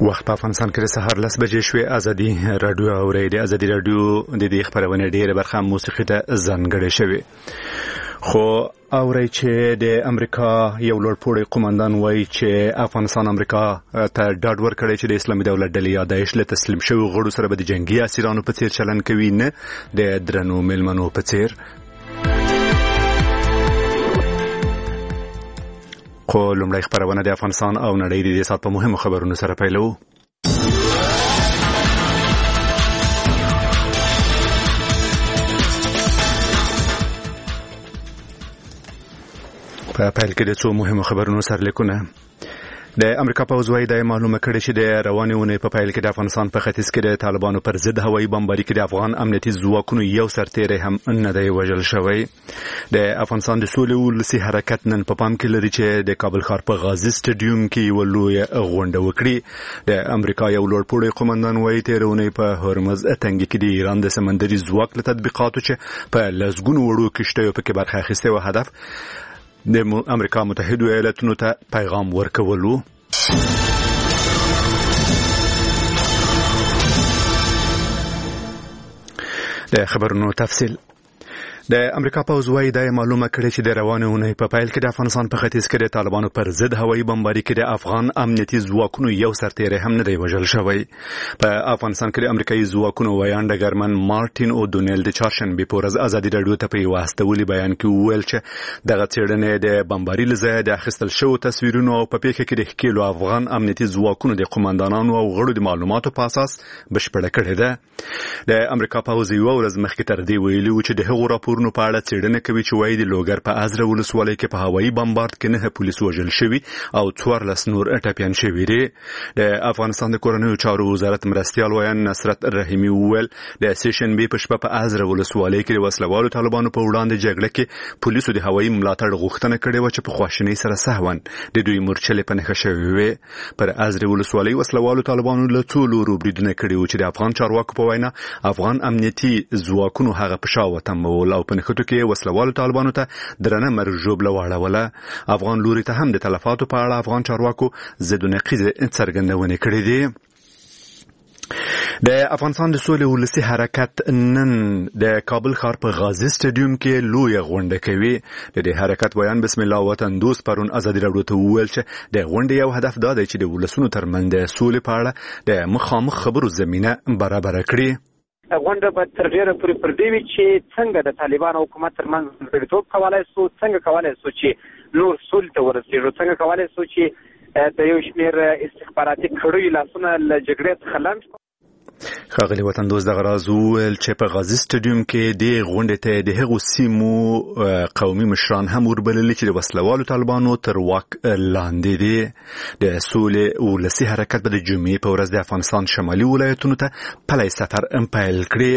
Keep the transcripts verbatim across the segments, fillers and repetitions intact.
وخت په افغانستان کې سهار لس بجې شوې. ازادي رادیو اوري د ازادي رادیو د دې خبرونه ډېره برخه موسیقي ته ځانګړې شوې. خو اوري چې د امریکا یو لوړپوړی قومندان وایي چې افغانستان امریکا ته ډاډ ورکړی چې د اسلامي دولت ډلې یا داعش له تسلیم شویو غړو سره به د جنگي اسیرانو په څیر چلند کوي، نه د درنو میلمنو په څیر. خو لومړی خبرونه د افغانستان او نړۍ د دې سات په مهمو خبرونو سره پیلو. په پیل کې د څو مهمو خبرونو سرلیکونه. د امریکا پوځ وايي د معلومه کړي چې د روانې اونۍ په پیل کې د افغانستان په ختیځ کې د طالبانو پر ضد هوایي بمباري کې د افغان امنیتي ځواکونو یو سرتیری هم نه دی وژل شوی. د افغانستان د سولې ولسي حرکت نن په پام کې لري چې د کابل ښار په غازي سټیډیوم کې یو لوی غونډه وکړي. د امریکا یو لوړپوړی قومندان وايي تېره اونۍ په هرمز تنګي کې د ایران د سمندري ځواک له تطبیقاتو چې په لسګونو وړو کشتیو پکې برخه اخیستې و هدف د امریکا متحده ایالاتونو ته پیغام ورکولو. د خبرونو تفصیل. د امریکا پوځ وايي د معلومه کړي چې د روانې اونۍ په پیل کې د افغانستان په ختیځ کې د طالبانو پر ضد هوایي بمباري کې د افغان امنیتي ځواکونو یو سرتیری هم نه دی وژل شوی. په افغانستان کې د امریکایي ځواکونو وایان ډګرمن مارټین او دونیل د چهارشنبې په ورځ ازادي راډیو ته په یو استولي بیان کې وویل چې دغه څېړنې د بمباري له ځایه د اخیستل شوو تصویرونو او په پیښه کې د ښکېلو افغان امنیتي ځواکونو د قومندانانو او غړو د معلوماتو په اساس بشپړه کړې ده. د امریکا پوځ یو ورځ مخکې تر دې ویلي و چې د هغو راپورونو په اړه څېړنه کوي چې وايي د لوګر په ازره ولسوالۍ کې په هوایي بمبارد کې نه پولیس وژل شوي او څوارلس نور ټپیان شوي دي. د افغانستان د کورنیو چارو وزارت مرستیال ویان نصرت رحیمي وویل د سېشنبې په شپه په ازره ولسوالۍ کې د وسلوالو طالبانو په وړاندې جګړه کې پولیسو د هوایي ملاتړ غوښتنه کړې و چې په خواشینۍ سره سهون د دوی مورچلې په نښه شوې وې. پر ازره ولسوالۍ وسلوالو طالبانو له څو لورو بریدونه کړي وو چې د افغان چارواکو په وینا افغان امنیتي ځواکونو هغه په شا وتمول او په نښتو کې وسلوالو طالبانو ته درنه مرګ ژوبله واړوله. افغان لوري ته هم د تلفاتو په اړه افغان چارواکو ضد و نقیض څرګندونې کړې دي. د افغانستان د سولې ولسي حرکت نن د کابل ښار په غازي سټیډیوم کې لویه غونډه کوي. د دې حرکت ویان بسم الله وطن دوست پرون ازادي راډیو ته وویل چې د غونډې یو هدف دا دی چې د ولسونو ترمنځ د سولې په اړه د مخامخ خبرو زمینه برابره کړي. غونډه به تر ډیره پورې پر دې وي چې څنګه د طالبانو حکومت ترمنځ غړیتوب کولای شو، څنګه کولای شو چې نور سولې ته ورسېږو، څنګه کولای شو چې د یو شمېر استخباراتي کړیو لاسونه له جګړې څخه لنډ کړو. ښاغلي وطن دوست دغه راز وویل چې په غازي سټیډیوم کې د غونډې ته د هغو سیمو قومي مشران هم وربللي چې د وسلوالو طالبانو تر واک لاندې دي. د سولې ولسي حرکت به د جمعې په ورځ د افغانستان شمالي ولایتونو ته پلی سفر پیل کړي.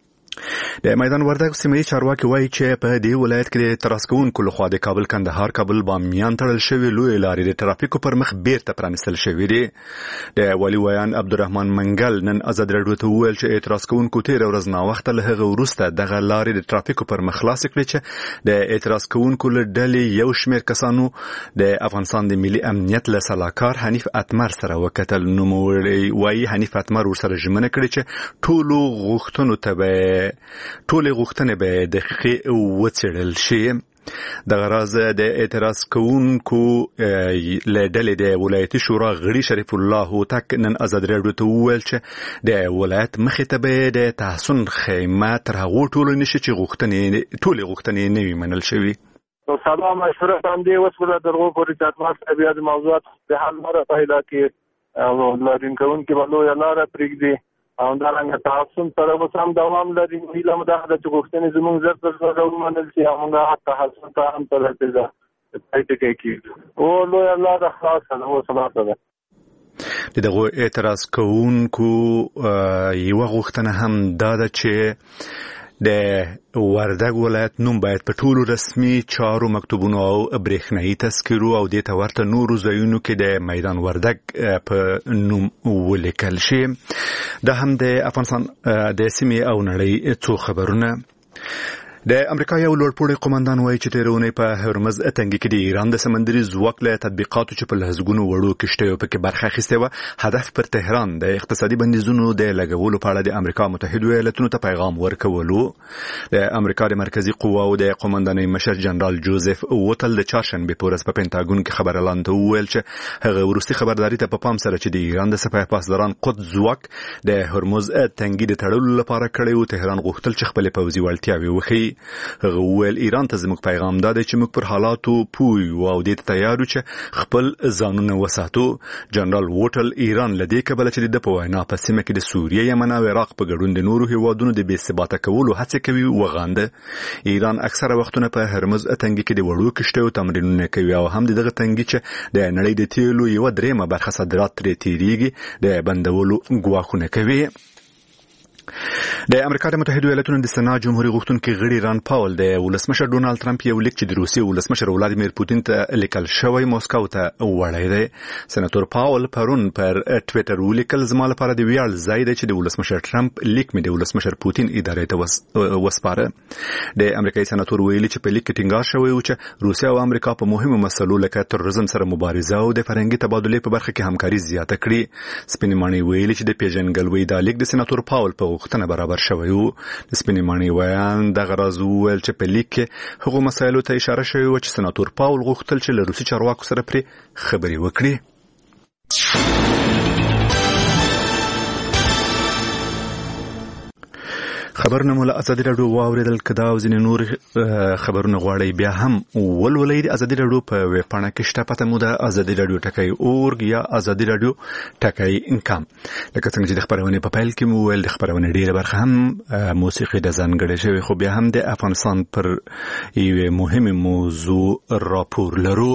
د میدان وردګ سیمه چارواکي وایي چې په دې ولایت کې د اعتراض کوونکو لخوا د کابل کندهار کابل بامیان تړل شوی لوی لارې د ترافیکو پر مخ بیرته پرانیستل شوې دي. د والي ویان عبدالرحمن منګل نن ازادي راډیو ته وویل چې اعتراض کوونکو تېره ورځ ناوخته له هغه وروسته دغه لارې د ترافیکو پر مخ خلاصې کړې چې د اعتراض کوونکو له ډلې یو شمېر کسانو د افغانستان د ملي امنیت له سلاکار حنیف اتمر سره وکتل. نوموړی وایي حنیف اتمر ورسره ژمنه کړې چې ټولو غوښتنو ته به ټولې غوښتنې به دقیقې وڅېړل شي. دغه راز د اعتراض کوونکو له ډلې د ولایتي شورا غړي شریف الله هوتک نن ازادي راډیو ته وویل چې د ولایت مخې ته به د تحسن خیمه تر هغو ټولو نشي چې غوښتنې ټولې غوښتنې نه وي منل شوي. سلام مشوره هم دی وسوله درغو پورې تاسو ته بیا د موضوعات په حل مره پیدا کې او لارین کوونکې بلو یا لاره پرېږدي او دا رنګه تحسن سره اوس هم دوام لري. هیله مو ده چې غوښتنې زموږ زر تر زره ومنل شي او موږ تحسن ته هم تر رسېږو پای ته کېږي. او لویه لاره خلاصه ده، اوس خلاصه ده. د دغو اعتراض کوونکو یوه غوښتنه هم دا ده چې د وردګ ولایت نوم باید په ټولو رسمي چارو مکتوبونو او برېښنايي تذکرو او دې ته ورته نورو ځایونو کې د میدان وردګ په نوم ولیکل شي. دا هم د افغانستان د سیمې او نړۍ څو خبرونه. د امریکا یو لوړپوړی قومندان وایي چې تیرونی په هرمز اتنګي کې د ایران د سمندري ځواک له تطبیقاتو چې په لهزګونو وړو کشتیو په کې برخه اخیستې و هدف پر تهران د اقتصادي بندیزونو د لګولو په اړه د امریکا متحده ایالاتونو ته پیغام ورکولو. د امریکا د مرکزی قواو د قومندانۍ مشر جنرال جوزف ووتل د چهارشنبه په ورځ په پینټاګون کې خبر اعلان ته وویل چې هغه وروستي خبرداري ته په پام سره چې د ایران د سپاه پاسداران قدس ځواک د هرمز اتنګي د تړلو لپاره کړی و، تهران غوښتل چې خپل پوځي وړتیاوې وښيي. هغه وویل ایران ته زموږ پیغام دا دی چې موږ پر حالاتو پوه یو او دې ته تیار یو چې خپل ځانونه وساتو. جنرال ووټل ایران لدې کبل چې د په وینا په سیمه کې د سوریه، یمن او عراق په ګډون د نورو هیوادونو د بې ثباته کولو هڅه کوي وغانده. ایران اکثره وختونه په هرمز اتنګي کې د وړو کشتیو تمرینونه کوي او هم دغه تنګي چې د نړۍ د تیلو یو درېمه برخه صادرات ترې تیریږي د بندولو ګواښونه کوي. د امریکا د متحده ایالاتونو د سنا جمهوریت غوښتونکي غړي ران پاول د ولسمشر ډونالد ټرمپ یو لیک چې د روسیې ولسمشر ولادیمیر پوتین ته لیکل شوی موسکو ته وړی دی. سناتور پاول پرون پر ټویټر ولیکل زما لپاره د ویاړ ځای دی چې د ولسمشر ټرمپ لیک مې د ولسمشر پوتین ادارې ته وسپاره. د امریکایي سناتور ویلي چې په لیک کې ټینګار شوی و چې روسیه او امریکا په مهمو مسلو لکه تروریزم سره مبارزه او د فرهنګي تبادلې په برخه کې همکاري زیاته کړي. سپینې ماڼۍ ویلي چې د پیژنګلوۍ د لیک د سناتور پاول په غوښتنه برابر شوی و. د سپینې ماڼۍ ویان دغه راز وویل چې په لیک کې هغو مسایلو ته اشاره شوې وه چې سناتور پاول غوښتل چې له روسي چارواکو سره پرې خبرې وکړي. خبرونه مو له ازادي راډیو واوریدل. کدا او ځینې نور خبرونه غواړئ بیا هم ولولئ د ازادي راډیو په ویب پاڼه کې شته. پته مو د ازادي راډیو ټکی اورګ یا ازادي راډیو ټکی انکم. لکه څنګه چې د خبرونې په پیل کې مو ویل د خبرونې ډیره برخه هم موسیقي د ځانګړې شوی، خو بیا هم د افغانستان پر یوه مهمه موضوع راپور لرو.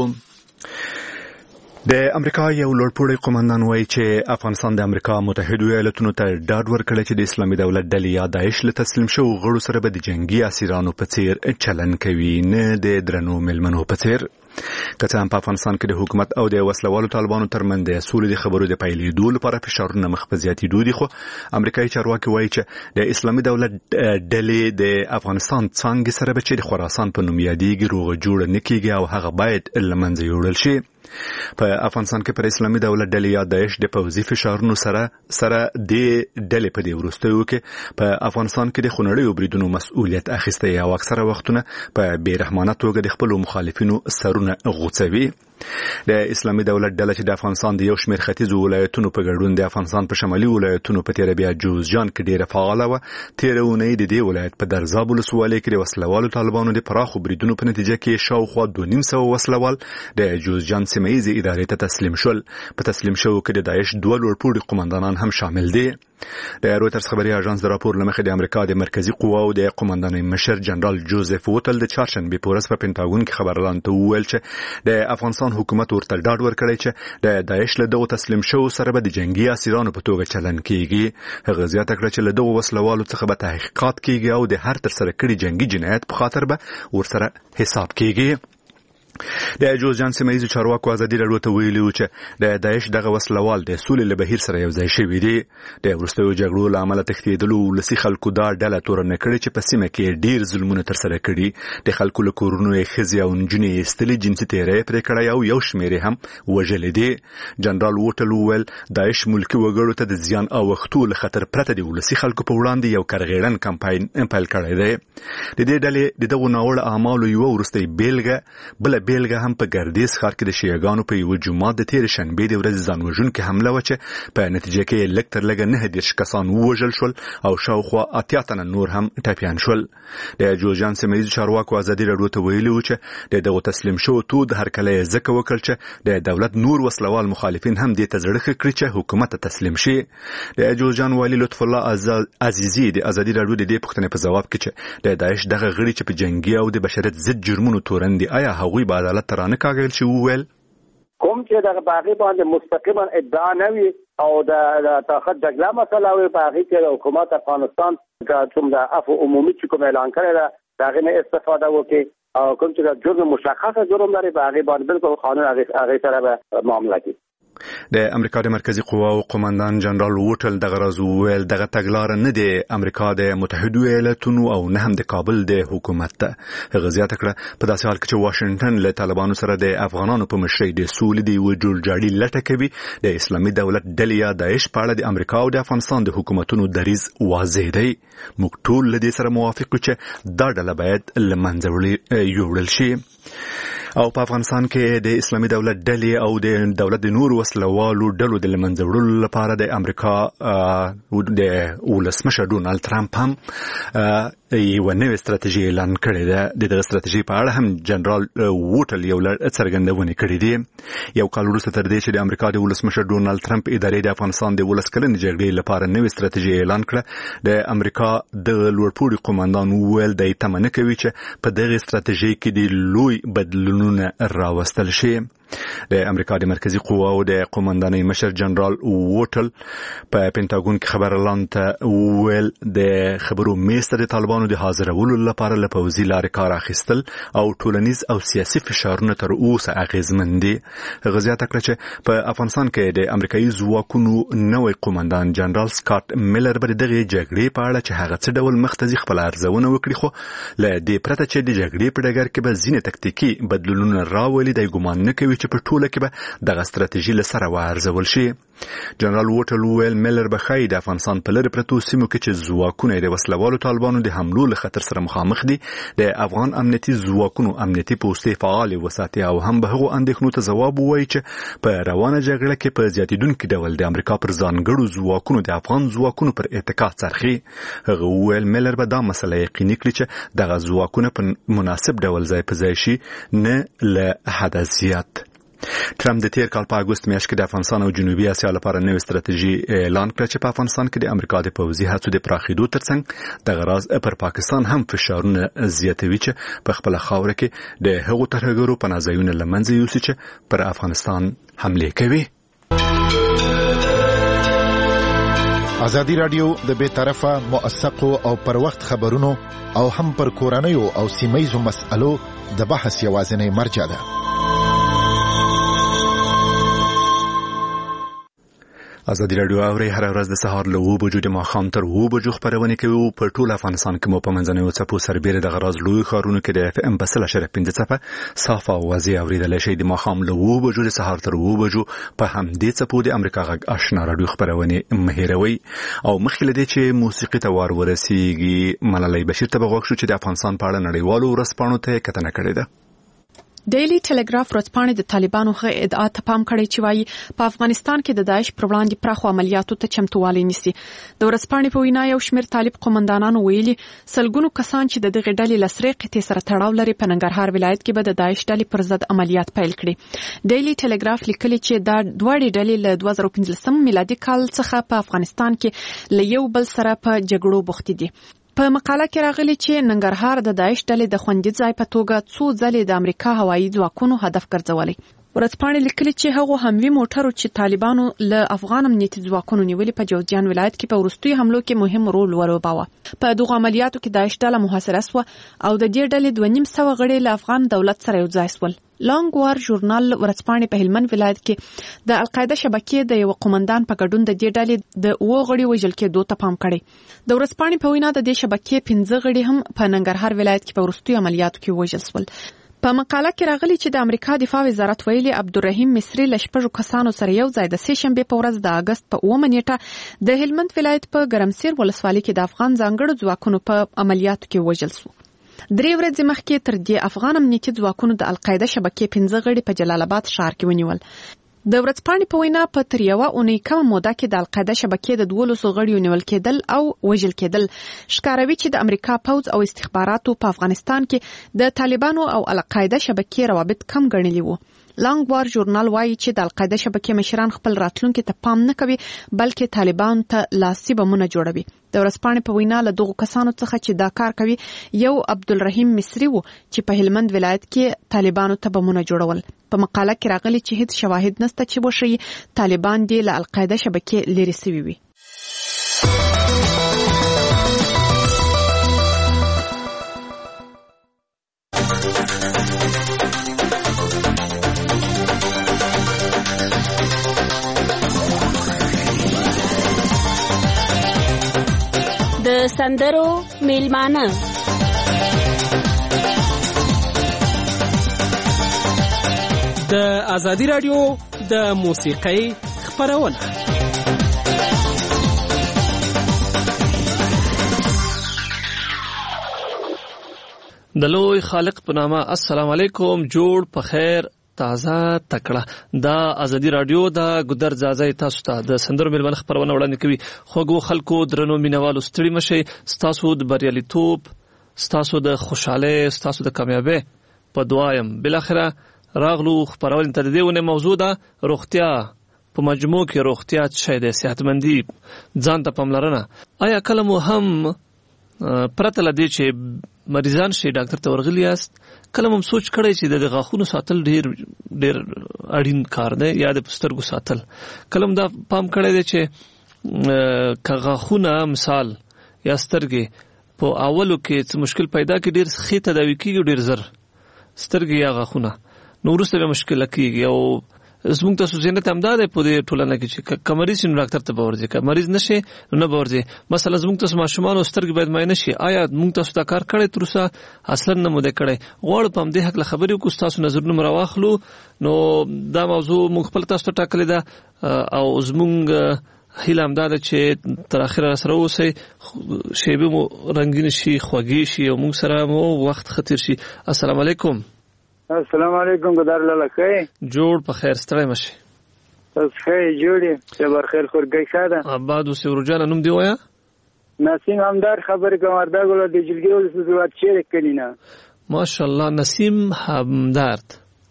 د امریکا یو لوړپوړی قومندان وایي چې افغانستان د امریکا متحده ایالاتونو ته ډاډ ورکړی چې د اسلامي دولت ډلې یا داعش له تسلیم شوو غړو سره به د جنگي اسیرانو په څیر چلن کوي، نه د درنو مېلمنو په څیر. که څه هم په افغانستان کې د حکومت او د وسلوالو طالبانو ترمنځ د سولې د خبرو د پیلېدو لپاره فشارونه مخ په زیاتېدو دي، خو امریکایي چارواکي وایي چې د اسلامي دولت ډلې د افغانستان څانګې سره به چې د خراسان په نوم یادېږي روغه جوړه نه کېږي او هغه باید له منځه یوړل شي. په افغانستان کې پر اسلامي دولت ډلې یا داعش د پوځي فشارونو سره سره د ډلې په دې وروستیو کې په افغانستان کې د خونړیو بریدونو مسؤلیت اخیستی او اکثره وختونه په بې رحمانه توګه د خپلو مخالفینو سرونه غوڅوي. د اسلامي دولت ډله چې د افغانستان د یو شمېر ختیځو ولایتونو په ګډون د افغانستان په شمالي ولایتونو په تیره بیا جوزجان کې ډیره فعاله وه. تیره اونۍ د دې ولایت په درزاب ولسوالۍ کې د وسلوالو طالبانو د پراخو بریدونو په نتیجه کې شاوخوا دوه نیم سوه وسلوال د جوزجان سیمه ییزې ادارې ته تسلیم شول. په تسلیم شوو کې د داعش دوه لوړپوړي قومندانان هم شامل دي. د رویټرز خبري اژانس د راپور لمخې د امریکا د مرکزی قواو د قومندانۍ مشر جنرال جوزف ووتل د چهارشنبه په ورځ په پینټاګون کې خبر اعلان ته وویل چې د افغانستان حکومت ورته ډاډ ورکړی چې د داعش له دغو تسلیم شوو سره به د جنگي اسیرانو په توګه چلن کیږي. هغه زیاته کړه چې له دغو وسلوالو څخه به تحقیقات کیږي او د هر تر سره کړي جنگي جنایت په خاطر به ورسره حساب کیږي. د جوزجان سیمه ییزو چارواکو ازادي راډیو ته ویلي و چې د داعش دغه وسلوال د سولې له بهیر سره یو ځای شوي دي. د وروستیو جګړو له امله تښتېدلو ولسي خلکو دا ډله تورنه کړې چې په سیمه کې ډیر ظلمونه ترسره کړي. د خلکو له کورونو یې ښځې او نجونې ایستلې، جنسي تیری یې پرې کړی او یو شمېر یې هم وژلې دي. جنرال ووټل وویل داعش ملکي وګړو ته د زیان اوښتو له خطر پرته د ولسي خلکو په وړاندې یو کرغېړن کمپاین پیل کړی دی. د دې ډلې د دغو ناوړه اعمالو یوه وروستۍ بیلګه بله بیلګه هم په ګردیز ښار کې د شیعګانو په یوه جومات د تېرې شنبې د ورځې ځان وژونکې حمله وه چې په نتیجه کې یې لږ تر لږه نهه دېرش کسان ووژل شول او شاوخوا اتیا تنه نور هم ټپیان شول. د جوزجان سیمه ییزو چارواکو ازادي راډیو ته ویلي وو چې د دغو تسلیم شوو تود هرکلی یې ځکه وکړ چې د دولت نور وسلوال مخالفین هم دې ته زړه ښه کړي چې حکومت ته تسلیم شي. د جوزجان والي لطف الله عزیزي د ازادي راډیو د دې پوښتنې په ځواب کې چې د داعش دغه غړي چې په جنګي او د بشریت ضد جرمونو تورن دي، آیا هغوی به عدالت ته رانه کاږل شي؟ وویل کوم چې دغه باغی باندې مستقیما ادعا نه وي او د تاخت جګړه مسله وي، باغی کې حکومت افغانستان کوم د عفو عمومي چې کوم اعلان کړی دا دغه نه استفاده وکړي او کوم چې جرم مشخصه جرم لري باغی باندې بالکل قانون هغه سره به معامله کوي. د امریکا د مرکزی قواو قومندان جنرال ووټل دغه راز ویل دغه تګلار نه دی امریکا د متحده ایالاتونو او نه هم د کابل د حکومت ته غزيات کړه په داسې حال کې چې واشنگټن له طالبانو سره د افغانانو په مشرۍ د سولې دی وجول جاړي لټه کوي د اسلامي دولت ډلې یا داعش په اړه د امریکا او د افغانستان د حکومتونو دریز واضح دی موږ ټول له دې سره موافق یو چې دا ډله باید له منځه وړل شي او په افغانستان کې د اسلامي دولت ډلې او د دولت د نور وسلوالو ډلو د لمنځه وړلو لپاره د امریکا د ولسمشر ډونالد ترامپ هم یو نوې ستراتیژي اعلان کړې ده د دغه ستراتیژي په اړه هم جنرال ووټل یو لړ څرګندونې کړې دي یو کال وروسته تر دې چې د امریکا د ولسمشر ډونالد ترامپ ادارې د افغانستان د ولس کلنې جګړې لپاره نوې ستراتیژي اعلان کړه د امریکا د لوړپوړي قومندان وویل د تمنه کوي چې په دغه ستراتیژي کې د لوی بدلونونه راوستل شي د امریکا د مرکزی قواو د قومندانۍ مشر جنرال ووټل په پینټاګون کې خبر اعلان ته ویل د خبرو میسته د طالبانو د حاضرولو لپاره له پوځي لارې کار اخیستل او ټولنیز او سیاسي فشارونه تر اوسه اغیزمن دي غزيات کړه چې په افغانستان کې د امریکایي ځواکونو نوې قومندان جنرال سکاټ میلر بر دغه جګړې په اړه چې هغه څه ډول مختزي خپل ارزونه وکړي خو له دې پرته چې د جګړې په ډګر کې به ځینې تکتیکي بدلونونه راولي د ګومان نه کوي چې په ټوله کې به دغه ستراتیژي له سره وارزول شي جنرال ووټل ویل میلر بخای د افغانستان په لری پرتو سیمو کې چې ځواکونه د وسلوالو طالبانو د حملو له خطر سره مخامخ دي د افغان امنیتي ځواکونو امنیتي پوستې فعال وساتي او هم به هغو اندېښنو ته ځواب ووایي چې په روانه جګړه کې په زیاتیدونکو ډول د امریکا پر ځانګړو ځواکونو د افغان ځواکونو پر اتکا څرخي هغه ویل میلر به دا مسله یقیني کړي چې دغه ځواکونه په مناسب ډول ځای په ځای شي نه له حد زیات ترامپ د تیر کال په اگست میاشت کې د افغانستان او جنوبي اسیا لپاره نوې ستراتیژي اعلان کړه چې په افغانستان کې د امریکا د پوځي هڅو د پراخېدو ترڅنګ د غراض پر پاکستان هم فشارونه زیاتوي چې په خپل خاور کې د هغو ترهګرو پناهځایونه لمنځه یوسي چې پر افغانستان حمله کوي ازادي رادیو د بے طرفه موثقو او پر وخت خبرونو او هم پر کورنیو او سیمایي مسألو د بحث یوازینی مرجع ده ازادي رادیو اوري هر ورځ د سهار له اوه بجو د ماښام تر اوه بجو خبرونه کوي په ټول افغانستان کې مو په منځنوي څپو سربېره د غراض لوی ښارونو کې د اف ام بسل شرف پنځه څپه صافه او واضح اوریدل شي د ماښام له اوه بجو د سهار تر اوه بجو په همدې څپو د امریکا غږ آشنا رادیو خبرونه مهیروي او مخکې لدې چې موسیقي ته وار ورسیږي ملالۍ بشیر ته بغوښ شو چې د افغانستان په اړه نړیوالو ورځپاڼو ته کتنه کړې ده ډیلی ټلګراف ورځپاڼې د طالبانو غږ ادعا ته پام کړی چې وايي په افغانستان کې د داعش پر وړاندې پراخو عملیاتو ته چمتووالی نیسي د ورځپاڼې په وینا یو شمېر طالب قومندانانو ویلي سلګونو کسان چې د دغه ډلې لسرې قطې سره تړاو لري په ننګرهار ولایت کې به د داعش ډلې پر ضد عملیات پیل کړي ډیلی ټلګراف لیکلي چې دا دوه ډلې له دوه زره پنځلسم میلادي کال څخه په افغانستان کې له یو بل سره په جګړو بوخت دي په مقاله کې راغلي چې ننګرهار د داعش ډلې د خوندي ځای په توګه څو ځلې د امریکا هوایي ځواکونو هدف ګرځولي ورځپاڼې لیکلي چې هغه هموي موټرو چې طالبانو له افغان امنیتي ځواکونو نیولې په جوزجان ولایت کې په وروستي حملو کې مهم رول ولوباوه په دغه عملیاتو کې داعش ډله محاصره شوه او د دې ډلې دوه نیم سوه غړي له افغان دولت سره یو ځای شول لانګ وار ژورنال ورځپاڼې په هلمند ولایت کې د القاعده شبکې د یو قومندان په ګډون د دې ډلې د اوه غړي وژل کېدو ته پام کړی د ورځپاڼې په وینا د دې شبکې پنځه غړي هم په ننګرهار ولایت کې په وروستي عملیاتو کې وژل شول په مقاله کې راغلي چې د امریکا دفاع وزارت ویلي عبدالرحیم مصری له شپږو کسانو سره یو ځای د سې شنبې په ورځ د اگست په اوومه نیټه د هلمند ولایت په ګرمسیر ولسوالۍ کې د افغان ځانګړو ځواکونو په عملیاتو کې وژل شو درې ورځې مخکې تر دې افغان امنیتي ځواکونو د القاعده شبکې پنځه غړي په جلال آباد ښار کې ونیول د ورځپاڼې په وینا په تر یوه اونۍ کمه موده کې د القاعده شبکې د دولسو غړیو نیول کېدل او وژل کېدل ښکاروي چې د امریکا پوځ او استخباراتو په افغانستان کې د طالبانو او القاعده شبکې روابط کم ګڼلي وو لانګ وار ژورنال وايي چې د القاعده شبکې مشران خپل راتلونکي ته پام نه کوي بلکې طالبان ته لاسي بمونه جوړوي د ورځپاڼې په وینا له دغو کسانو څخه چې دا کار کوي یو عبدالرحیم مصری و چې په هلمند ولایت کې طالبانو ته بمونه جوړول په مقاله کې راغلي چې هیڅ شواهد نشته چې وښیي طالبان دې له القاعده شبکې لرې سوي وي د سندرو میلمانه د ازادي رادیو د موسیقۍ خپرونه. د لوی خالق په نامه السلام علیکم. جوړ په خیر تازه تکړه دا ازادي رادیو د ګودر ځای تاسو ته د سندرو میلمانه خپرونه وړاندې کوي. خوږو خلکو درنو مینوالو ستړي مشي. ستاسو د بریالیتوب، ستاسو د خوشاله، ستاسو د کامیابی په دعایم. بالاخره راغلو خپرونه ته د دې موضوع ده روغتیا په مجموع کې. روغتیا څه ده؟ صحتمندي، ځان ته پاملرنه. آیا کله مو هم پرته لدی چې مریضان شي ډاکټر ته ورغلی یاست، کله مو سوچ کړی چې د غاښونو ساتل ډیر ډیر اړین کار دی یا د سترګو ساتل؟ کله مو دا پام کړی دی چې که غاښونه مثال یا سترګې په اولو کې څه مشکل پیدا کړي، ډیر ښه تداوي کیږي، ډیر زر سترګې یا غاښونه نو وروسته به مشکل کیږي. او زموږ تاسو زینت هم دا دی په دې ټولنه کې چې که مریض شي نو ډاکټر ته به ورځي، که مریض نشي نو نه به ورځي. مثلا زموږ تاسو ماشومانو سترګې باید معاینه شي. آیا موږ تاسو دا کار کړی تر اوسه؟ اصلا نه مو دی کړی. غواړو په همدې هکله خبرې وکړو، ستاسو نظرونه مو راواخلو. نو دا موضوع موږ خپل تاسو ته ټاکلې ده او زموږ هیله همدا ده چې تر اخره سره اوسئ، شیبې مو رنګین شي، خوږې شي او موږ سره مو وخت ختیر شي. السلام علیکم. السلام علیکم. ګدار لاله خیر. جوړ په خیر ستړی مشي. تاسو خیر جوړی؟ صبر خیر خورګی خاده. آباد او سورجان نوم دی وایا؟ نسیم همدار خبر کوم وردا ګل د جلګي ول سوات شیر کلینا. ماشاءالله نسیم همدار.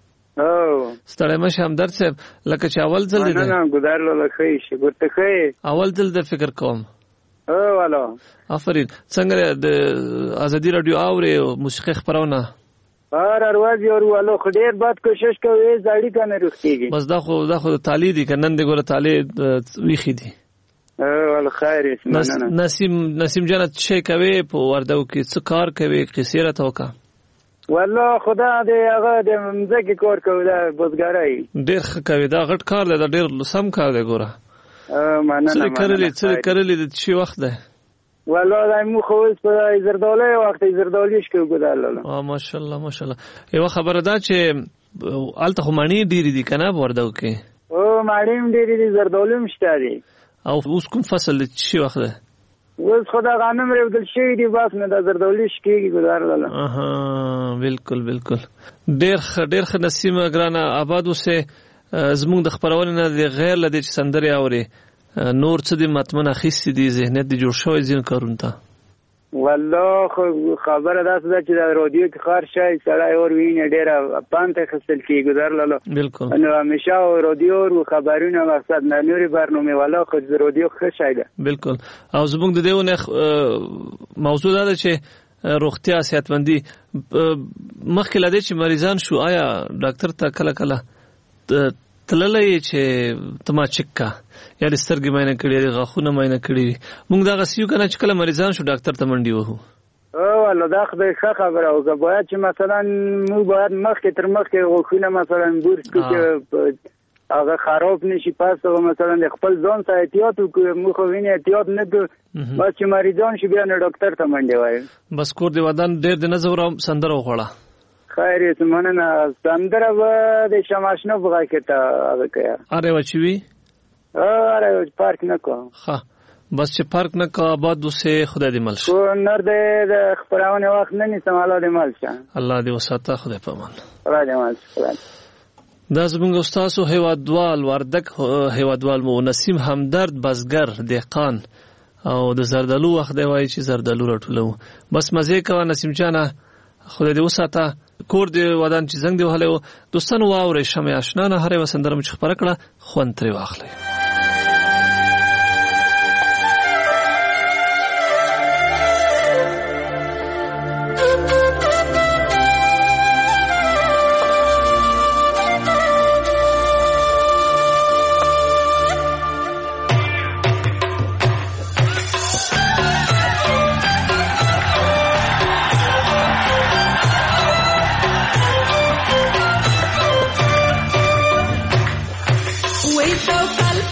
او ستړی مشي همدار صاحب، لکه چې اول ځل دی. نه نه ګدار لاله خیر شي ګورته خیر. اول ځل د فکر کوم. او والا افرین څنګه د ازادي رادیو اوري موسیقي خبرونه؟ هر ارواز یو ورو خډیر باد کوشش کوي زړی کنه رختيږي. بس دا خو دا خو تعالی دي کنن د ګوره تعالی ویخي دي. او ول خیر اسمنه. نسیم نسیم جنت شي کوي په وردو کې څه کار کوي؟ قصيره توکا والله خدا دې هغه د مزګي کار کوي دا بوزګارای ډېر ښه کوي. دا غټ کار دی، دا ډېر سم کار دی. ګوره ا مننه څه کړلې څه کړلې د شي وخت دی؟ والله دا مو خو په زردالو وخت زردالیش کې ګداله. اه ماشاءالله ماشاءالله. یو خبره ده چې الته خو مانی ډېری دي کنه وردو کې؟ او مانی ډېری دي، زردالو مشته دي. او اوس کوم فصل د شي وخت ده؟ اوس خدا غنم رېدل شي دي، بس نه د زردالیش کې ګداله. اها بالکل بالکل. ډېر ډېر ښه نسیم ګرانه آباد اوسه. زموږ د خبرونه نه د غیر لدی چې سندري اوري نور څه دې مطمئن اخیستې دي، ذهنیت دې جوړ شوی ځین کارونه ته؟ والله خبره ده چې د رادیو کې خار شي سړی اور ویني ډېره پانته خپل کې ګذر لاله. بالکل نو همیشه رادیو او خبرونه مقصد نه نوري برنامه والا خو د رادیو ښه شي ده. بالکل. او زموږ د دیونه موضوع ده چې روغتیا صحتمندي مخکې لدی چې مریضان شو، آیا ډاکټر ته کله کله تللې چې تما چکا یا د سترګې ماینه کړې، د غاښونو ماینه کړې؟ موږ دا غسیو کنه چې کله مریضان شو ډاکټر ته منډي وو. او والله دا خدای ښه خبره او که باید چې مثلا موږ باید مخکې تر مخکې غوښونه مثلا بورس کې چې هغه خراب نشي، پس مثلا د خپل ځان ته احتیاط وکړو. موږ خو ویني احتیاط نه کوو، بس چې مریضان شي بیا نه ډاکټر ته منډي وایو. بس کور دی ودان ډېر د نظر سندره وخوړه. خیر اسمنه سندره و د شماشنو بغا کې ته هغه کیا. اره وچوي؟ اره پارک نه کو. ښه بس چې پارک نه کا آباد دوسه خدای دې مل شه. کو نور د خبرونه وخت نه نیسم، الله دې مل شه. الله دې وساته خدای په امان. الله دې مل شه. دا زموږ استاد هیوادوال وردک هیوادوال مو نسیم همدرد بزګر دهقان او د زردالو وخت دی وای چې زردالو راټولو. بس مزه کا نسیم جانه خدای دې وساته. کور دی ودان چې زنګ دی وهله دوستانو واورې شمه آشنا نه هره وسندره مچ خبره کړه خوند تری واخلې. ويتوكل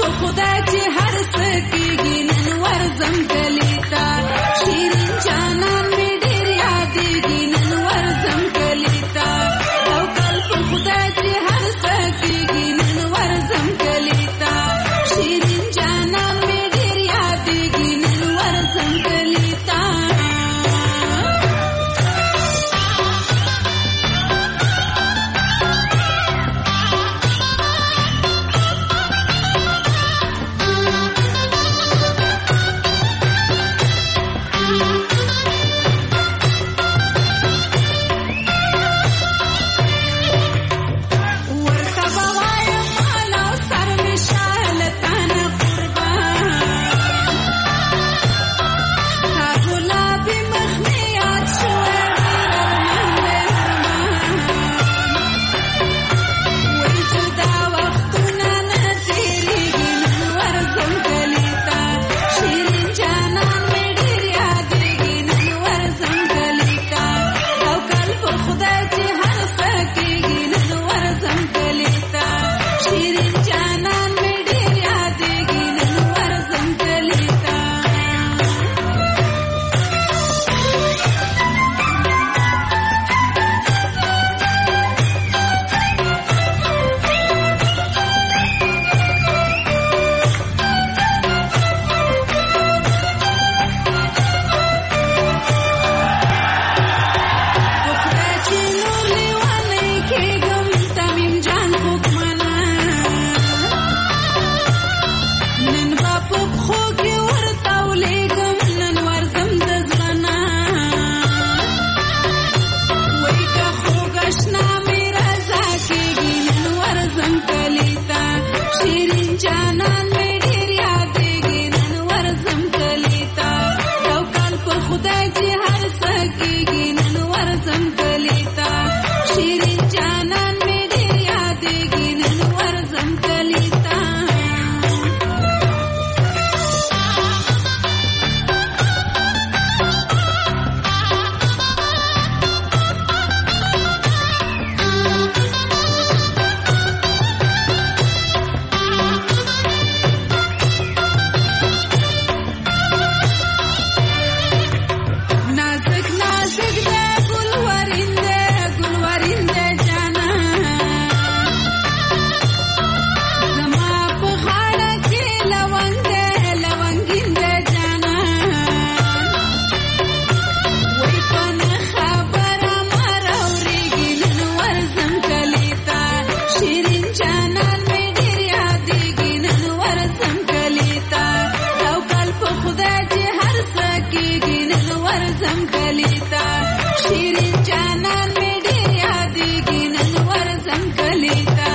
یادېږي نن ورځم کلي ته شیرین جانان مې ډېر یادېږي نن ورځم کلي ته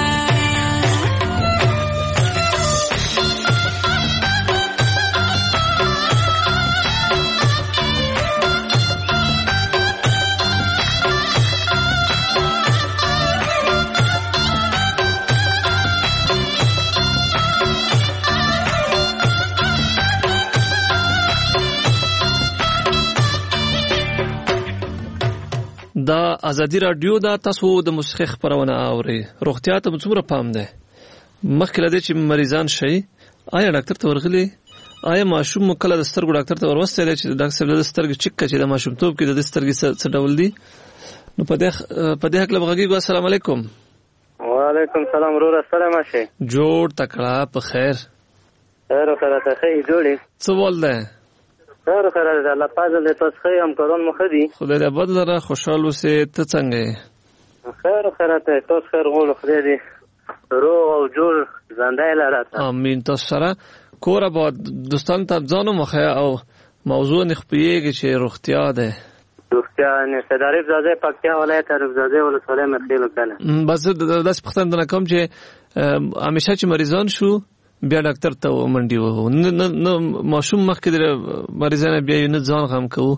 دا ازادي رادیو دا تاسو د موسیقي خبرونه اوري روغتیا ته څومره پام ده مخکې لدې چې مریضان شي آیا ډاکټر ته ورغلي آیا ماشوم کله د سترګو ډاکټر ته ورسته چې ډاکټر صاحب د سترګې چک چې د ماشوم توپ کې د سترګې څه ډول دي نو په دې په دې حق لږه السلام علیکم وعلیکم السلام ورور السلام علیکم جوړ تکړه په خیر خیر خیرات خیر جوړې څه ول ده خیر خیرات الله فضل تاسو خیر هم کارون مخدي خدای دې بدل را خوشاله اوسې ته څنګه خیر خیرات تاسو خیر غوړ خدای دې روغ او جوړ زنده لاره امين تاسو سره کور به دوستان ته ځانو مخه او موضوع نخبيږي چې روغتیا ده روغتیا نه صدارې زاده پکتیا ولایت رفزاده ولسوالۍ مخېلو کنه بس داس پختندنه کوم چې همیشه چې مریضان شو بیا ډاکټر ته منډي وو نو ماشوم مخکې د مریضانه بیا یې نه ځان غم کوو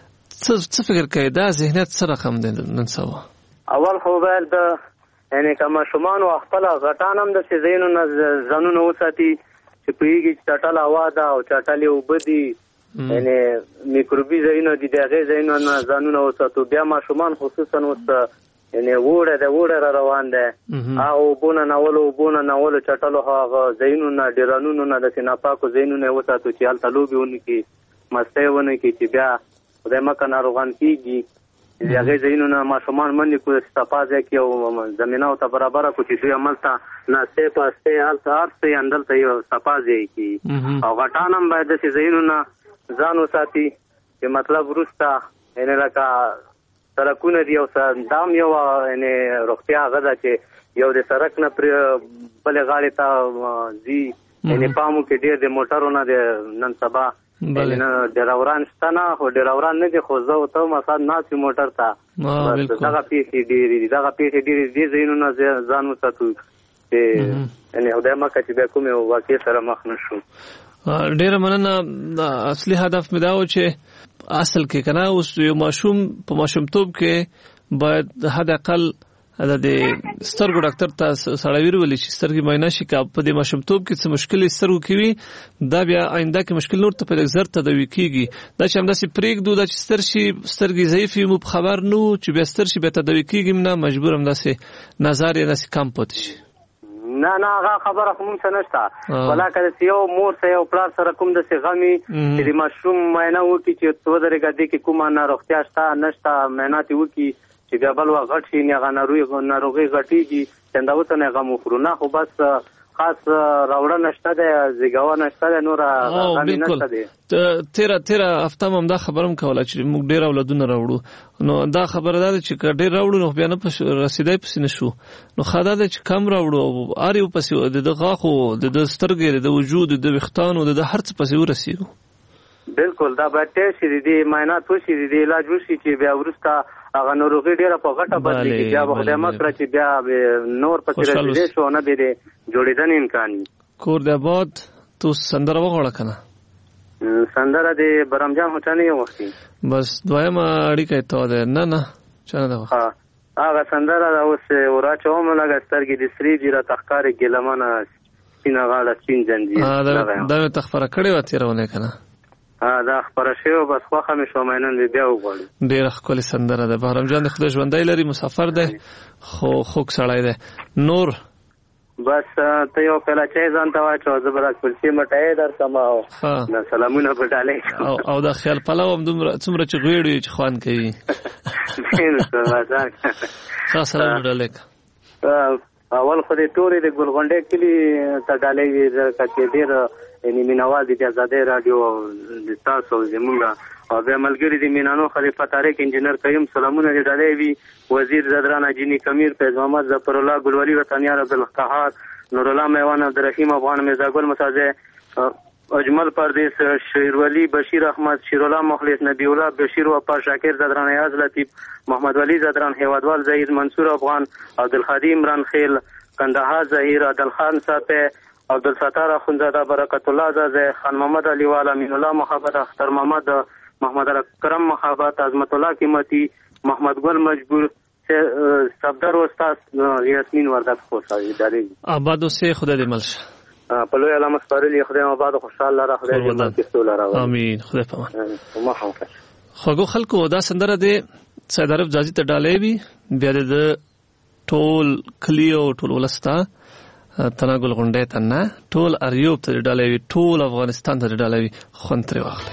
څه فکر کوي دا ذهنیت سره رقم دی نن سبا اول خو باید یعنی که ماشومان او خپل غټان هم د سيزینو نه ځانونه وساتي چې پیږي چې چټل هوا ده او چټلې وبدي یعنی میکروبي ځایونه دي دغه ځایونه نه ځانونه وساتو بیا ماشومان خصوصا وس یعنی وړه د وړه را روان ده او بونه ناولو بونه ناولو چټلو هغه زینونه ډیرانونو نه د سیناپاکو زینونه وساتو چې حالت لوبيونه کې مستهونه کې چې بیا د مکه ناروغان کیږي هغه زینونه ماشومان باندې کو استفاده کوي او زمينه او ته برابر کو چې دوی عملته نه سه پاسته حالت ارته اندل ته یو استفاده کوي او غټانم باید د زینونه ځانو ساتي چې مطلب ورستا ان لکه سرکونه دی او دام یو یعنی روغتیا غدا چې یو د سرک نه پر بل غاړې ته زی یعنی پامو کې ډېر د موټرونو د نن سبا نه ډراوران شتنه خو ډراوران نه دي خو زه او ته مثلا ناسي موټر ته دغه پیښې ډېرې دغه پیښې ډېرې دي زینونه ځان وساتو چې یعنی خدای مکه چې بیا کومې واقع سره مخ نشو ډېر مننه اصلي هدف مې دا و چې اصل کې کنه اوس یو ماشوم په ماشومتوب کې باید حد اقل د سترګو ډاکټر ته سړی ویل چې سترګې معاینه شي که په دې ماشومتوب کې څه مشکل سترګو کې وي دا بیا آینده کې مشکل نور ته په زر تداوي کیږي دا چې همداسې پرېږدو دا چې ستر شي سترګې ضعیفې مو خبر نو چې بیا ستر شي بیا تداوي کیږي نه مجبور همداسې نظر یې داسې کم پاتې شي نه نه هغه خبره خو مونږ نشته ولاکه یو مور سره یو پلار سره کوم د سیغامي چې د مشروم معاینه وکړي چې تو درګه دي کې کومه ناروغتیا شته نشته مهنت وکړي چې بیا بل وغټ شي نه غنروي ناروغي غټيږي څنګه وته نه غو خورونه خو بس خاص راوړه نشته ده زیګاوه نشته ده نور غمی نشته ده تیرا تیرا هفته هم دا خبرم کوله چې موږ ډیر اولادونه راوړو نو دا خبره ده چې ډیر راوړو نو بیا نه پس رسیدای پس نشو نو خدا ده چې کم راوړو اړ یو پس د غاخو د سترګې د وجود د وختانو د هرڅ پس ورسیږو بالکل دا به ټیسټ دي معاینات وشي دي علاج وشي چې بیا ورسته هغه ناروغي ډیره په غټه بدلېږي بیا به خدای مکړه چې بیا نور پسې رسیدې شو نه به جوړېدن امکان کور د آباد تو سندره وغوړه کنه سندره د برامجان هوټانی وختي بس دویمه اړیکه ته ده نه نه چا نه ها هغه سندره اوس وراچوم لګ سترګې د سری جره تخکار ګلمنه سینه غاړه سین جنځي دا تخفره کړي و تیرونه کنه ها دا خبره شو بس خوخه مې شو مینن بیا وغوړم ډیر خپل سندره ده بهرام جان د خدای ژوندۍ لري مسافر ده خو خوک سړی ده نور بس ته یو کله چې ځان ته واچو زبرک پلسي مټای در سما او سلامونه پټاله او او دا خیال پلاو هم دومره څومره چې غوړي چې خوان کوي دین څه وځه خاص سلام ډالک اول خو دې تورې د ګلغونډې کلی ته ډالې کته ډیر یعنی مینوال دي د آزادۍ رادیو د تاسو زمونږه او د ملګری د مینانو خلیفہ طارق انجینر قیم سلامونه دې ډالې وی وزیر زدران اجینی کمیر فیض محمد ظفر الله ګلولی وطنیار عبد القهار نور الله میوان عبدالرحیم افغان مرزا ګل مساجه اجمل پردیس، شیرولی، بشیر احمد، شیرالله مخلص، نبی الله بشیر وفا، شاکر زدران، ایاز لطیف، محمد ولی زدران، هیوادوال زهیر، منصور افغان، عبدالخادی عمران خیل، کندهار زهیر، عدالخان ساپه، عبدالستار اخونزاده، برکت الله زازه، خان محمد علیوال، امین الله محبت، اختر محمد، محمد اکرم محبت، عظمت الله قیمتی، محمد گل مجبور، صفدر استاد، یاسمین وردک خوشحالی داری. آباد اوسه خدای دې مل شه. په لوی علامه سپارلي خدای آباد خوشحال لره، خدای دې مل کې سوله راوړي. امين. خدای په امان. ما هم کړ. خوګو خلکو دا سندره دې سید عرب جاجي ته ډالې وي، بیا د ټول کلیو ټول ولستا تناګل غونډه ته نه ټول اریوب ته ډالې وي، ټول افغانستان ته ډالې وي، خون تر واخلي.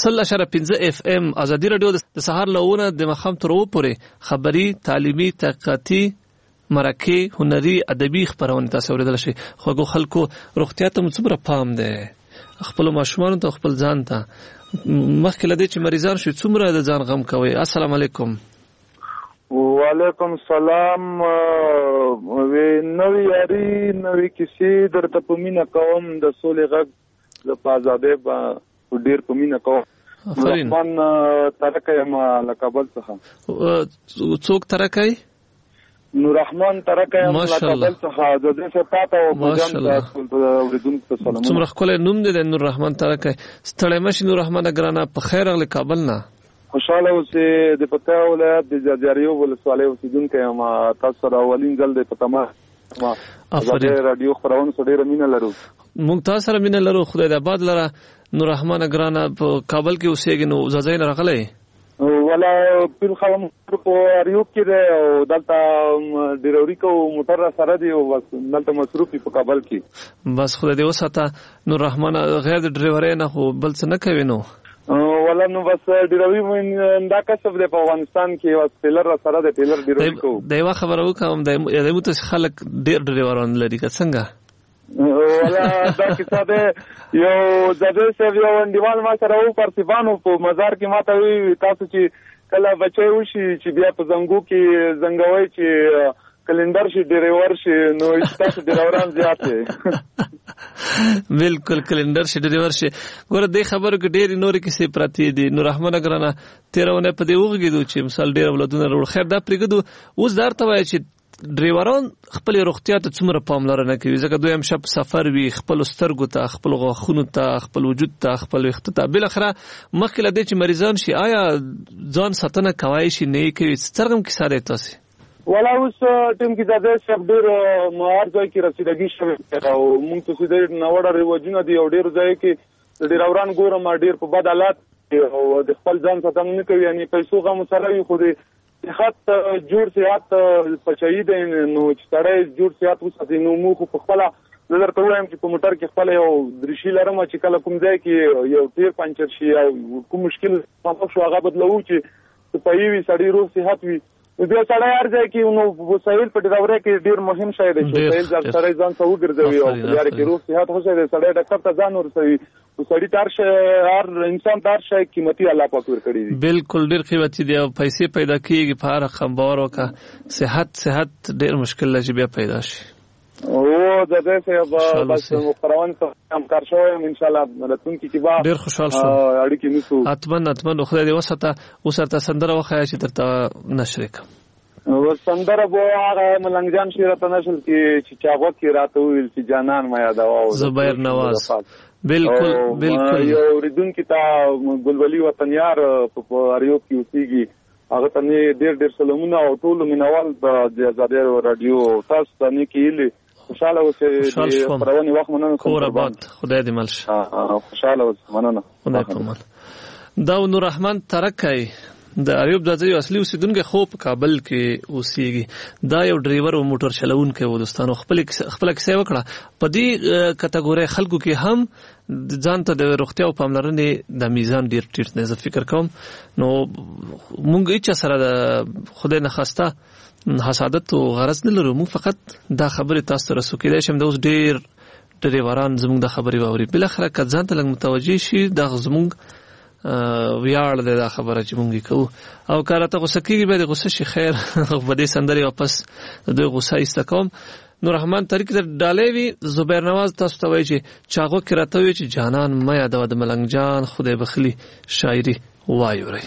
سل اشاره پنځه اف ام ازادي رادیو د سهار لونه د مخام تر پورې خبري تعلیمي تحقیقاتي مرکه هنري ادبي خبرونه تاسو اوریدل شي خو خلکو روغتیا ته مصبره پام ده خپل ماشومان ته خپل ځان ته مخکې لدی چې مریضان شي څومره د ځان غم کوي. السلام علیکم. وعلیکم السلام. وی نوې یاري نوې کیسې درته په مینا کوم د سولې غږ د پازاده با ډیر په مینا کوم. رحمان ترکه ما لکابل څخه. څوک ترکه؟ نور رحمان ترکه ما لکابل څخه. د دې څخه پاته او مجم ته اوریدونکو ته سلام. څومره خپل نوم دی د نور رحمان ترکه. ستړی مشي نور رحمان ګرانه په خیر غل کابل نه. خوشاله اوسې د پکتیا ولایت د جاجاریو ولسوالۍ اوسیدونکی یم. تاسو سره اولین ځل د پتما ما ازادي رادیو خبرونه سره ډېره مینه لرو. موږ تاسو سره مینه لرو. خدای دې آباد لره. نور رحمان ګرانه په کابل کې اوسېږي نو ځای نه راغلی ولا پل خلم په اریوب کې دی او دلته ډیروري کو موټر سره دی او بس دلته مصروفي په کابل کې. بس خدای دې وساته. نور رحمان غیر د ډرایورۍ نه خو بل څه نه کوي نو ولا نو بس ډیروي من دا کسب دی په افغانستان کې واس ټیلر سره د ټیلر ډیروي کو. دا یو خبره وکم د یو ته خلک ډیر ډرایوران لري که څنګه ولا دا کیسه ده یو ځدې سره یو انډیوال ما سره و پرسیبانو په مزار کې ماته وی تاسو چې کله بچي وشي چې بیا په زنګو کې زنګوي چې کلندر شي ډرایور شي نو تاسو ډرایوران زیات دي. بالکل کلندر شي ډرایور شي. ګوره دې خبرو کې ډېر نور کیسې پراتی دي. نور رحمان ګرانه تیرونه په دې وګیدو چې مثال ډېر ولادونه ورو خیر دا پرګدو اوس درته وای چې ډرایوران خپل روغتیا ته څومره پاملرنه کوي ځکه دوی هم شپ سفر وي خپل سترګو ته خپل غاښونو ته خپل وجود ته خپل وخت ته بل اخره مخکې لدې چې مریضان شي آیا ځان ساتنه کوي شي نه کوي څرګم کې ساره تاسو ولا اوس ټیم کې د دې شپ ډیر مهار ځای کې رسیدګي شوی او موږ ته سیده نوړه ریواجونه دی او ډیر ځای کې ډرایوران ګورم ډیر په بد حالات او د خپل ځان ساتنه نه کوي یعنی پیسو غو سره وي خو دې صحت جوړ صحت پچای دی نو چې سړی جوړ صحت وساتي نو موږ په خپل نظر ته وایم چې په موټر کې خپل یو درشي لرم چې کله کوم ځای کې یو ټیر پنچر شي او کوم مشکل په شو هغه بدلو چې په یوي سړی روغ صحت وي بیا سړی هر ځای کې نو وسایل په ډراوري کې ډیر مهم شی دی چې وسایل ځل سړی ځان ته وګرځوي او یاره کې روغ صحت هوسه دی سړی ډاکټر ته ځان ورسوي سړی تار شي هر انسان تار شي قیمتي الله پاک ور کړی دی. بالکل ډیر قیمتي دی او پیسې پیدا کیږي په هر خبر وکړه صحت صحت ډیر مشکل لږ بیا پیدا شي. او د دې څخه بس مخروان ته هم کار شوی ان شاء الله راتونکي کې با ډیر خوشاله شو اړیکې نیسو اتمن اتمن خدای دې وساته وسرته سندره وخایا چې درته نشریک و سندره بو هغه ملنګ جان شیرته نشل کې چې چاغو کې راته ویل چې جانان ما یادوا زبیر نواز بالکل بالکل یو ریدونکو ته ګلولي وطنیار په اریوب کې اوسېږي هغه ته ډیر ډیر سلامونه او ټول مینوال د آزادي رادیو تاسو ته نه کېلي خوشاله اوسئ د پرونی وخت مننه کور آباد خدای دې مل شي خوشاله اوسئ مننه خدای په امان. دا نور رحمان ترکای د اریوب د ځای اصلي اوسیدونکو خو په کابل کې اوسېږي. دا یو ډرایور او موټر چلوونکی و دوستانو خپل خپل کیسه وکړه په دې کټګوري خلکو کې هم ځان ته د روغتیا او پاملرنې د میزان ډیر ټیټ نه. زه فکر کوم نو مونږ هیڅ سره د خدای نه خواسته حسادت او غرض نه لرو. موږ فقط دا خبره تاسو ته رسو کېدای شم د اوس ډیر ډرایوران زموږ د خبرې واوري بل اخره که ځان ته لږ متوجي شي دا زموږ ویاړ دی دا خبره چې مونږ کوو او کله ته غوسه کېږي به د غوسه شي خیر په دې سندرې واپس د دوی غوسه ایسته کوم. نور رحمان طریق در ډالې وي زبیر نواز تاسو ته وایي چې چاغو کې راته وي چې جانان ما یادوه د ملنګ جان خدای بخلي شاعري وایورئ.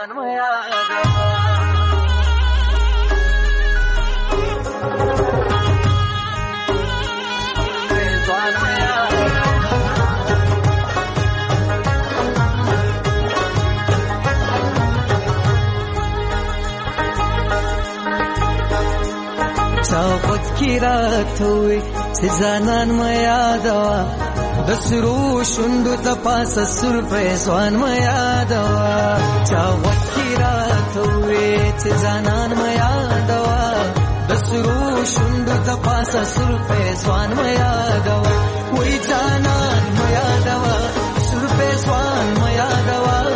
چاوت کی راتوي چې ځانان ما یادوا د سرو شوندو ته پاسه سر په ځوان ما یادوا چاوت کی راتوي چې ځانان ما یادوا د سرو شوندو ته پاسه سر په ځوان ما یادوا وای ځانان ما یادوا سر په ځوان ما یادوا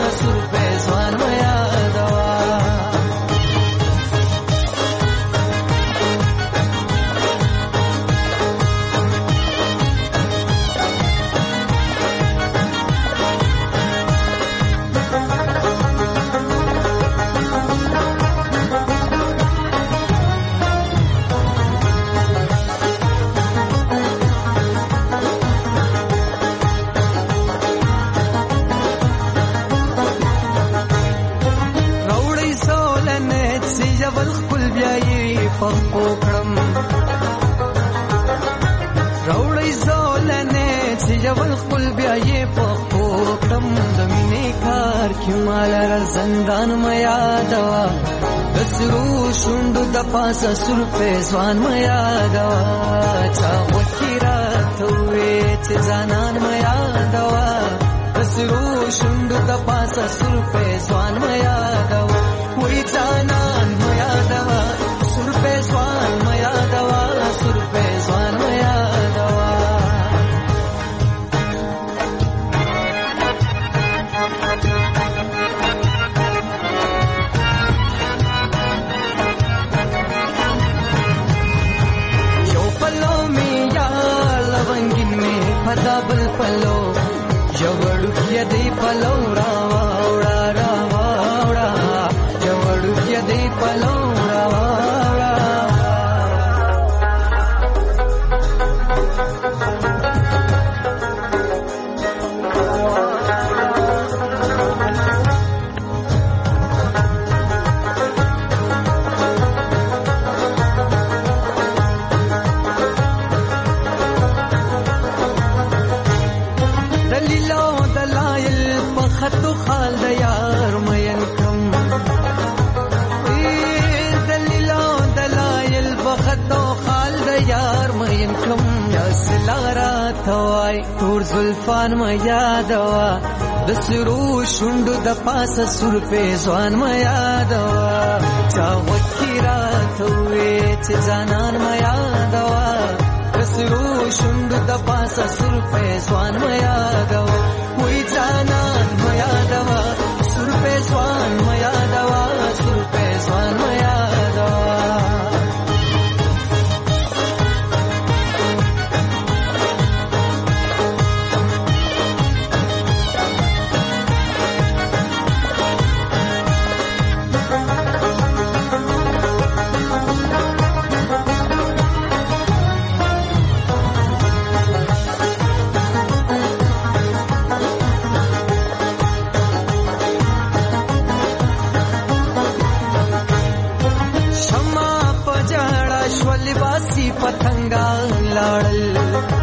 ژول خپل بیا یې پخپو کړم راوړی زولنې چې ژول خپل بیا یې پخپو کړم د مینې کار کې مال را زندان مې یادوا د سرو شونډو د پاسه سور پیزوان مې یادوا چا وکي راته وې چې ځانان مې یادوا د سرو شونډو د پاسه سور پیزوان مې یادوا وې ځانان مې یادوا سور پیزوان مې یادوا سور پیزوان مې یادوا پدا بل پلو جوړو کې دی پلو را وړا را وړا جوړو کې دی پلو را وړا خطو خال د یار مین کم دلیلو دلایل بخطو خال د یار مین کم یاسلارا توای تور زلفان ما یادوا د سرو شوندو د پاسه سر پیزوان ما یادوا چا وکیرا توې چې ځانان ما یادوا د سرو شوندو د پاسه سر پیزوان ما یادوا وې ځانان ما یادوا سر پیزوان ما یادوا سر پیزوان ما یادوا पतंगा लाड़ल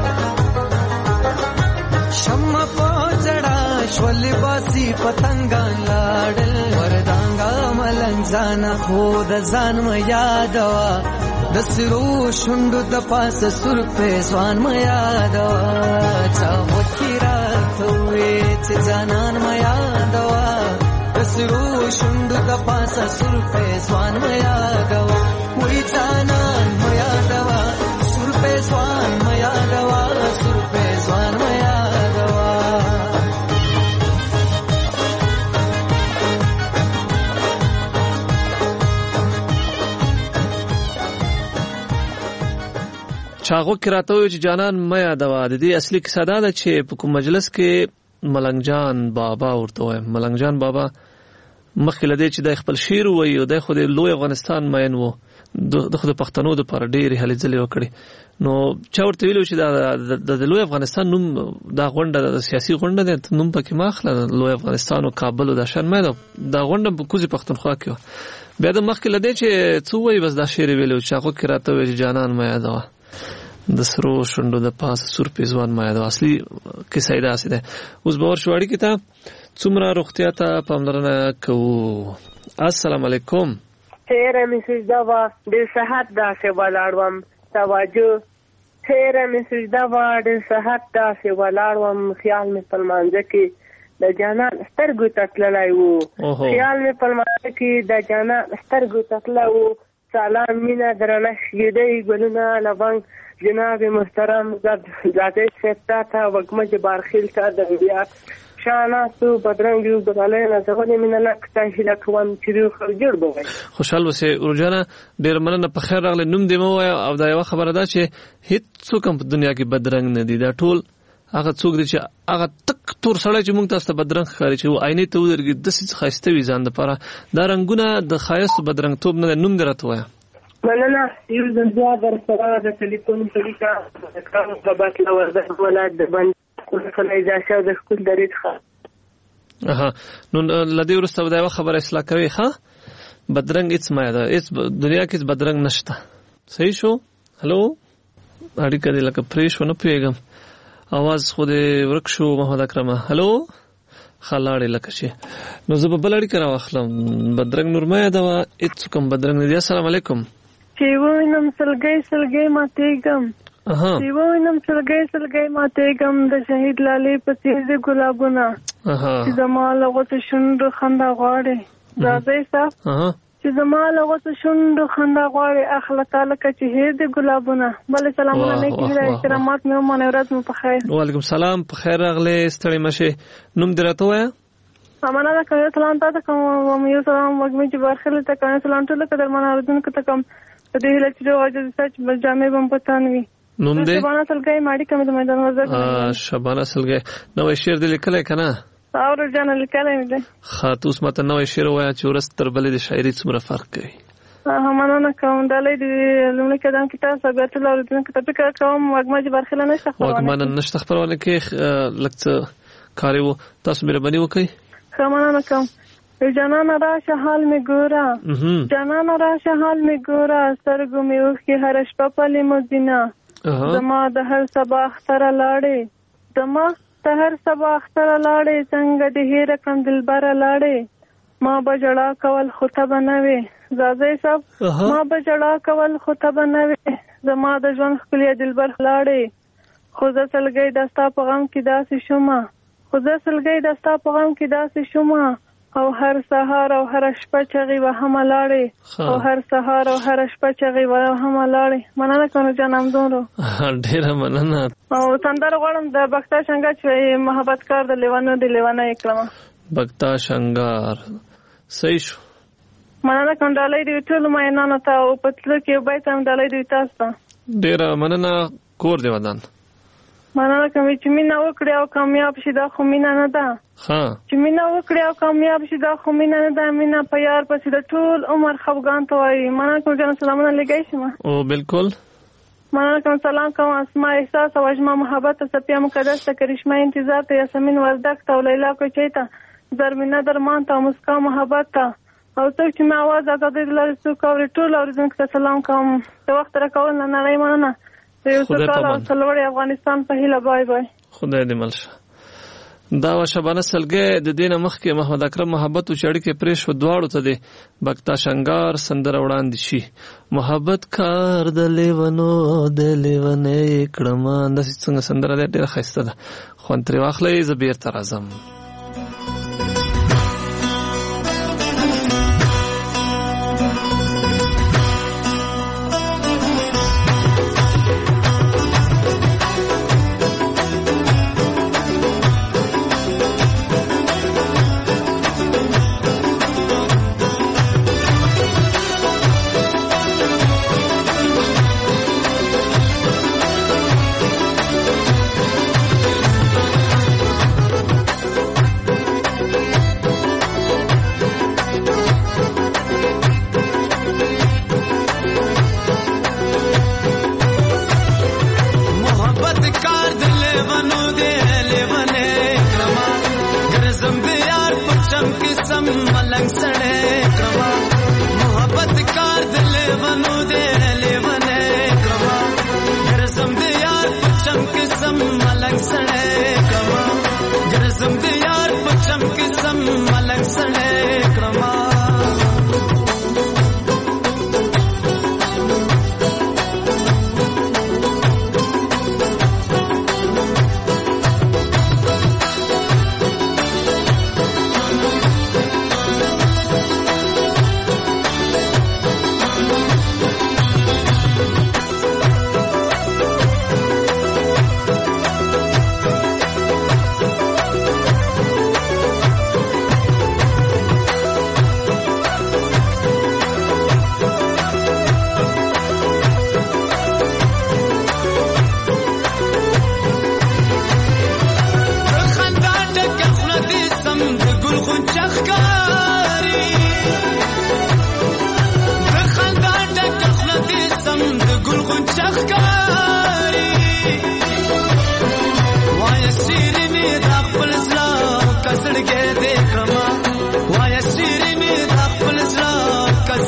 शम्मा पोचड़ा शोले बासी पतंगा लाड़ल वरदांगा मलंजाना खुद जान म यादवा दसरो शुंडु द पास सुर पे स्वान म यादवा चाहो किरा थोए च जानन म यादवा दसरो शुंडु द पास सुर पे स्वान म यादवा वही जानन म यादवा सुर पे स्वान म यादवा सुर पे स्वान म यादवा چاغو کراته وي چې جانان مې یادوا د دې اصلي کیسه دا ده چې په کوم مجلس کې ملنګ جان بابا ورته وای ملنګ جان بابا مخکې لدې چې د خپل شعر وایي او د خو د لوی افغانستان مین وو د خو د پښتنو د پر ډېرې هلې ځلې وکړي نو چا ورته ویلو چې دا د لوی افغانستان نوم دا غونډه د سیاسي غونډه ده نوم پکې ماخله لوی افغانستان او کابل او د شان مې دا غونډه په کوزي پښتونخوا کې بیا د مخکې لدې چې څو وایي بس دا شعر ویلو چې هغه کراته وي جانان مې یادوا د سرو شوندو د پاس سور پیزوان ما یادوا اصلي کیسه دا سي ده اوس باور شوړی کته څومره روغتیا ته پاملرنه کوو السلام علیکم تیرې میسج دا وا د صحت دا څه ولاړوم توجه تیرې میسج دا وا د صحت دا څه ولاړوم خیال مې پلمانځه کې د جانان سترګو تتلای وو خیال مې پلمانځه کې د جانان سترګو تتلای وو سلام مینا درنه شیدې ګلونه لبنګ جناب محترم ذاته سپتا تا وګمج بارخیل تا د بیا شانا سو بدرنګ یو بدلای نه څنګه مینا لک تاسو کوم چې خو جوړ بوي خوشحال وسه ورجانا ډیر مننه په خیر راغله نوم دی مو او دا یو خبره ده چې هیڅ څوک په دنیا کې بدرنګ نه دي دا ټول هغه څوک دي چې هغه تک تور سړی چې موږ تاسو ته بدرنګ ښکاري چې عینې ته ودرګي د څه خاصته وي ځان لپاره دا رنگونه د خاص بدرنګ توپ نه نوم درته وایا مننه یو ځل در سره د ټلیفون طریقه کارو په باتله ورځ ولادت د بند کله اجازه د خپل درې ښه اها نو لدی ورسته دا خبره اصلاح کوي ها بدرنګ هیڅ ما ده هیڅ دنیا کې بدرنګ نشته. صحیح شو. هلو اړیکه دې لکه پریش ونه پیګم आवाज خو دې ورک شو محمد اکرم. هلو خلاړې لکه شي نو زه به بل اړیکه راوخلم. بدرنګ نور ما ده هیڅ کوم بدرنګ نه دی. السلام علیکم. چې وینم سلګي سلګي ماتېږم چې وینم سلګي سلګي ماتېږم د شهید لالې په څېر ګلابونه چې زما له غوڅو شونډو خندا غواړي راځئ صاحب چې زما له غوڅو شونډو خندا غواړي اخله تعالی که چې هیر د ګلابونه. بلې سلامونه نیکې هیله احترامات مې ومنئ. ورځ مو په خیر. وعلیکم سلام. په خیر راغلې. ستړې مه شې. نوم دې راته ووایه. امانه ده کوم. یو سلام تا ته کوم. یو سلام وږمې جبارخیل ته کوم. سلام ټولو قدرمنو اورېدونکو ته کوم. په دې هیله چې روغ عاجز سچ بل جامې به م په تن وي. نوم دې شبانه سلګۍ ماړي کمې د میدان وزر. شبانه سلګۍ نوی شعر دې لیکلی که نه؟ اورو جانه لیکلی مې دی. ښه ته اوس ماته نوی شعر ووایه چې ورځ تر بلې د شاعري څومره فرق کوي. مننه کوم. ډالۍ د لومړي قدم کې تاسو بیا ټول اورېدونکو ته فکر کوم. وږمه جبارخیله نشته خپرونه وږمه نشته خپرونه کې لږ څه کار یې و. تاسو مهرباني وکړئ. ښه مننه کوم. جانانه راشه حال می ګوره جانانه راشه حال می ګوره سترګو می اوښکې هره شپه پلې مدینه زما د هر سبا اختره لاړې زما د هر سبا اختره لاړې څنګه دې هېره کړم دلبره لاړې ما به ژړا کول خو ته به نه وې ځاځی صاحب ما به ژړا کول خو ته به نه وې زما د ژوند ښکلې دلبر لاړې خو زه سلګۍ د ستا په غم کې داسې شومه خو زه سلګۍ د ستا په غم کې داسې شومه او هر سهار او هر شپه چغې وهمه لاړې او هر سهار او هر شپه چغې وهمه لاړې. مننه کوم جان همدومره. ډېره مننه. او سندره غواړم د بکتا شنګار چې محبت کار د لیوانو د لیوانه یې کړمه. بکتا شنګار صحیح شو. مننه کوم. ډالۍ دې ټولو مینانو ته او په تلو کې یو بیت هم ډالۍ دې تاسو ته. ډېره مننه. کور دې ودان. مننه کوم چې مینه وکړې او کامیاب شي دا خو مینه نه ده. چې مینه وکړې او کامیاب شي دا خو مینه نه ده. مینه په یار پسې د ټول عمر خفګان ته وایي. مننه کوم جان. سلامونه لګی شم. او بالکل. مننه کوم. سلام کوم. اسماء احساس او اجماع محبت ته صفیه مقدس ته کرشمه انتظار ته یاسمین وردک ته او لیلا کوچۍ ته زرمینه درمان ته مسکا محبت ته او څوک چې مې اواز ازادۍ د لارې څوک اوري ټول اورېدونکو ته سلام کوم. د وخت راکول نه نړۍ مننه. یو سکال او سلوړی افغانستان په هیله. بای بای. خدای دې مل شه. دا و شبانه سلګۍ د دې نه مخکې محمد اکرم محبت او اړیکې پرې شو. دواړو ته د بکتا شنګار سندره وړاندې شي. محبت کار د لیونو د لیونې کړمه داسې څنګه سندره ده. ډېره ښایسته ده. خوند ترې واخلئ. زه بېرته راځم.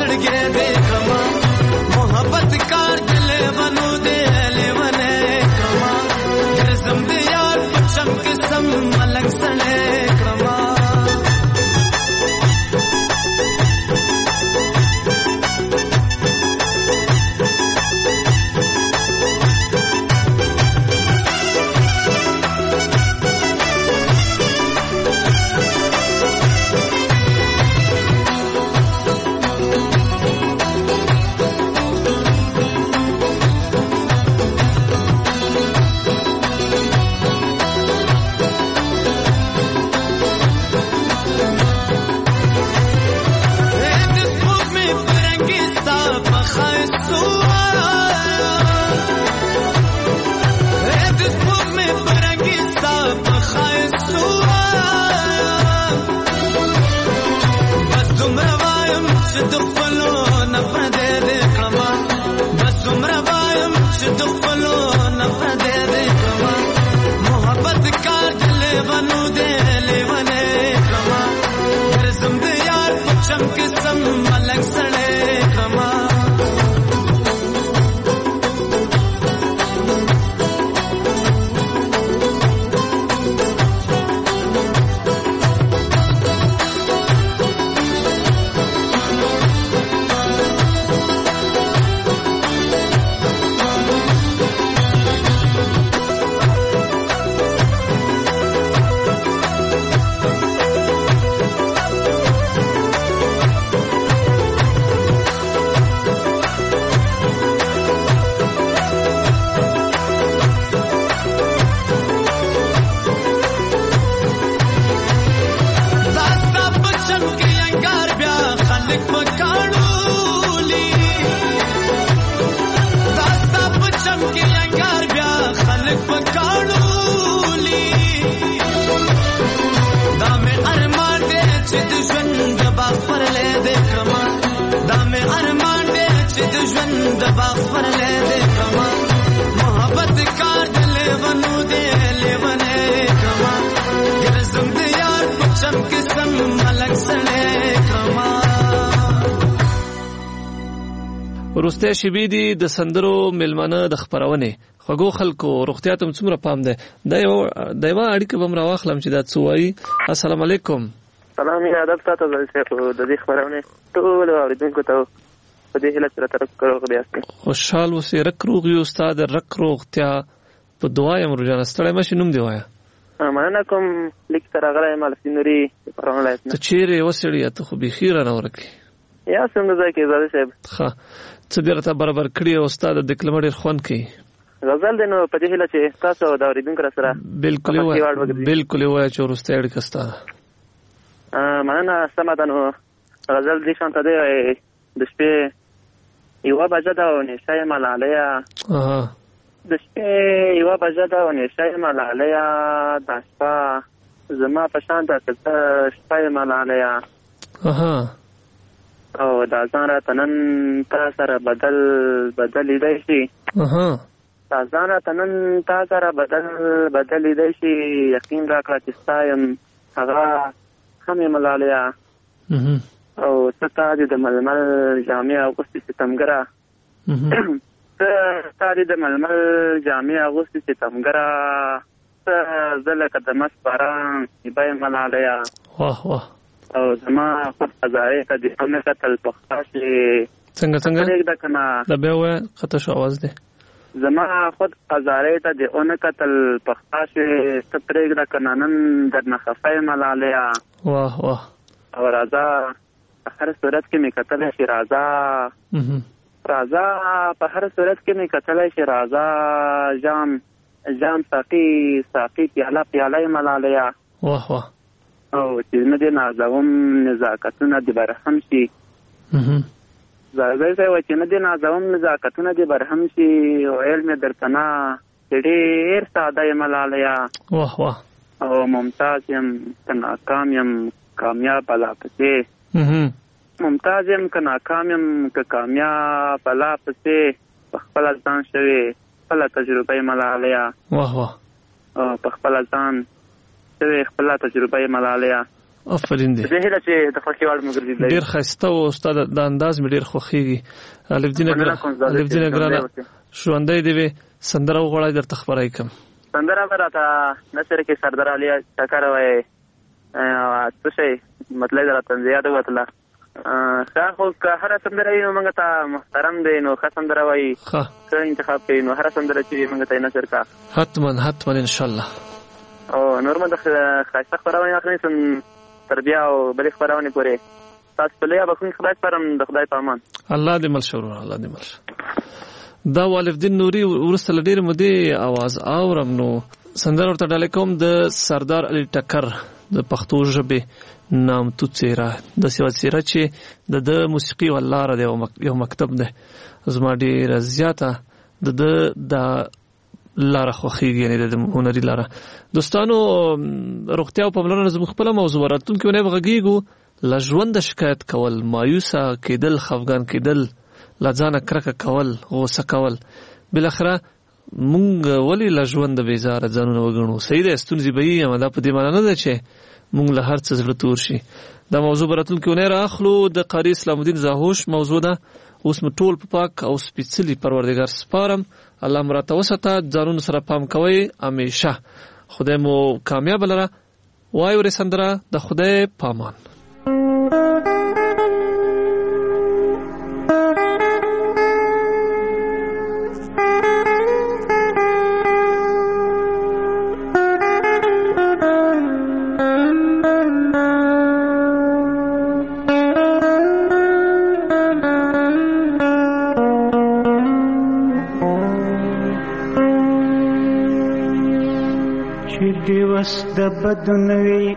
زړګې دې کما محبت کار دلې ونو دې لیونه کما ګرځم دې یار پچم قسم ملنګ سړې کما ورسته شبي دي د سندرو ملمنه د خبرونه خوګو خلکو روغتیا ته څومره پام ده دا یو د یو اړیکه بم راوخلم چې دا څوای السلام علیکم سلام یا ادب تاسو د دې خبرونه ټول اوریدونکو ته په دې هله سره ترک کړو غوښتل خوشحال اوسې رک روغ یو استاد رک روغتیا په دعا یم روزانه ستړی مشه نوم دی وایا مننه کوم لیک تر غره مال سینوري پرونه لایت ته چیرې وسړی ته خو بخیر نه ورکی یا څنګه ځای کې زاده صاحب ښه څه بیرته برابر کړی او استاد د کلمړ خوان کوي غزل دنو په دې هله چې تاسو دا اوریدونکو سره بالکل وای بالکل وای چې ورسته اړ کستا ا مننه سمادانو غزل دې شانته دی د شپې یو بجه دا او نشای ملالیا اه د شپې یو بجه دا او نشای ملالیا د شپه زما په شان د شپې ملالیا اها او دا ځان را تنن تا سره بدل بدل دی شي اها دا ځان را تنن تا سره بدل بدل دی شي یقین را کړه چې ستایم هغه هم ملالیا او ستا دې د ململ جامع اغوستي ستمګره ستا دې د ململ جامع اغوستي ستمګره زلکه د مس باران بای ملالیا واه واه او زما خود ازاره ته د همه قتل پختاشي څنګه څنګه دا کنه دا به و خطا شو आवाज ده زما خود ازاره ته د اون قتل پختاشي سترګ دا کنه نن درنه خفای ملالیا واه واه او رازا په هر صورت کې می قتل شي رازا رازا په هر صورت کې می قتل شي رازا جام جام ساقي ساقي پیاله پیاله ملالیا واه واه او چې نه دې نازوم نزاکتونه دې برهم شي زه زه چې نه دې نازوم نزاکتونه دې برهم شي او علم درتنا ډېر ساده ملالیا واه واه او ممتاز يم کنا کام يم کامیاب بلا پسې ممتاز يم کنا کام يم ک کامیاب بلا پسې خپل ځان شوي خپل تجربه ملالیا واه واه او خپل ځان ته خپل تجربه ملالیا افرین دی زه هله چې د خوښي وړ مګرځي ډیر خسته او استاد د انداز مې ډیر خوخیږي الف دین ګرا الف دین ګرا ژوندۍ دی سندره وغوړای درته خبرای کوم سندره براته نصر کې سردار علي ټکر وای څه شي مطلب درته زیات وته ښه خو که هر سندره نو موږ ته محترم دی نو ښه سندره وای ښه انتخاب کوي نو هر سندره چې موږ ته نصر کا حتما حتما ان شاء الله او نور مده خاصه خبرونه اخلي سن تربیه او بلې خبرونه پورې تاسو په لیا بخښنه خدای پرم د خدای په امان الله دې مل شو الله دې مل دا والف الدین نوري ورسته لډیر مودي आवाज اورم نو سندره ورته ډالې کوم د سردار علي ټکر د پښتو ژبه نام تو چیرې د سیوا چیرې چې د موسیقي ولاره دی یو مکتب دی زما ډیر زیاته د د لاره خوخیږي یعنی د هنري لاره دوستانو روغتیا او پاملرنه زموږ خپل موضوع راتون کې نه بغږیږو لژوند شکایت کول مایوسه کېدل خفګان کېدل لځانه کرکه کول غوسه کول بل اخره مونږ ولی لژوند بیزار ځانونه وګڼو صحیح ده ستونزې به یې امدا په دې معنی نه ده چې مونږ له هر څه زړه تور شي دا موضوع براتون کې نه راخلو د قاری اسلام الدین زاهوش موضوع ده اوس مټول په پاک او سپیڅلی پروردگار سپارم الله مراته وسته ځانون سره پام کوي همیشه خدای مو کامیاب لره وای ور سندره د خدای پامان دیوس د بدنوي